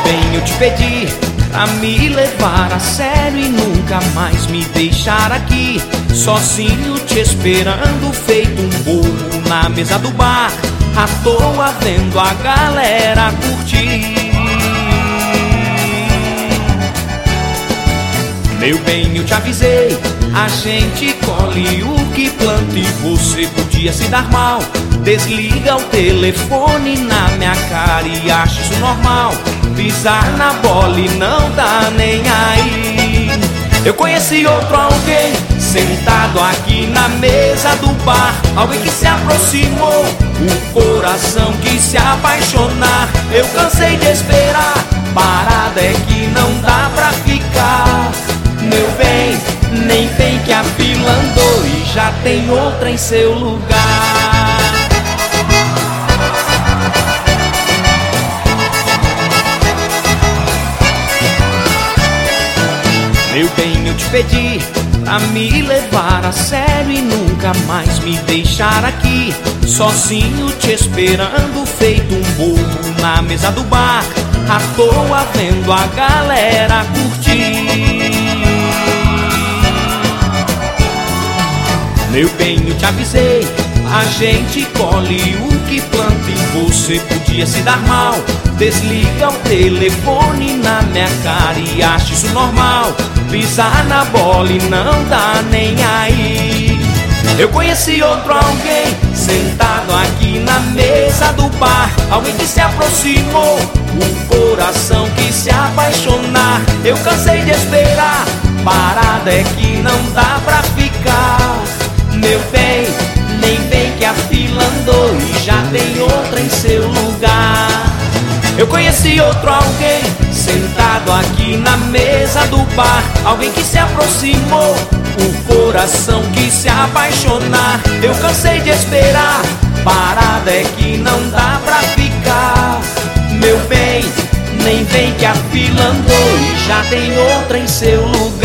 bem, eu te pedi pra me levar a sério e nunca mais me deixar aqui sozinho te esperando, feito um bobo na mesa do bar, à toa vendo a galera curtir. Meu bem, eu te avisei, a gente colhe o que planta e você podia se dar mal. Desliga o telefone na minha cara e acha isso normal. Pisar na bola e não dá nem aí. Eu conheci outro alguém sentado aqui na mesa do bar, alguém que se aproximou, o coração quis se apaixonar. Eu cansei de esperar, parada é que não dá pra ficar. Meu bem, nem vem que a fila andou e já tem outra em seu lugar. Meu bem, eu te pedi pra me levar a sério e nunca mais me deixar aqui sozinho te esperando, feito um bobo na mesa do bar, à toa vendo a galera curtir. Meu bem, eu te avisei, a gente colhe o que planta e você podia se dar mal. Desliga o telefone na minha cara e acha isso normal. Pisar na bola e não dá nem aí. Eu conheci outro alguém sentado aqui na mesa do bar, alguém que se aproximou, o coração quis se apaixonar. Eu cansei de esperar, parada é que não dá pra ficar. Meu bem, nem vem que a fila andou e já tem outra em seu lugar. Eu conheci outro alguém sentado aqui na mesa do bar, alguém que se aproximou, o coração quis se apaixonar. Eu cansei de esperar, parada é que não dá pra ficar. Meu bem, nem vem que a fila andou e já tem outra em seu lugar.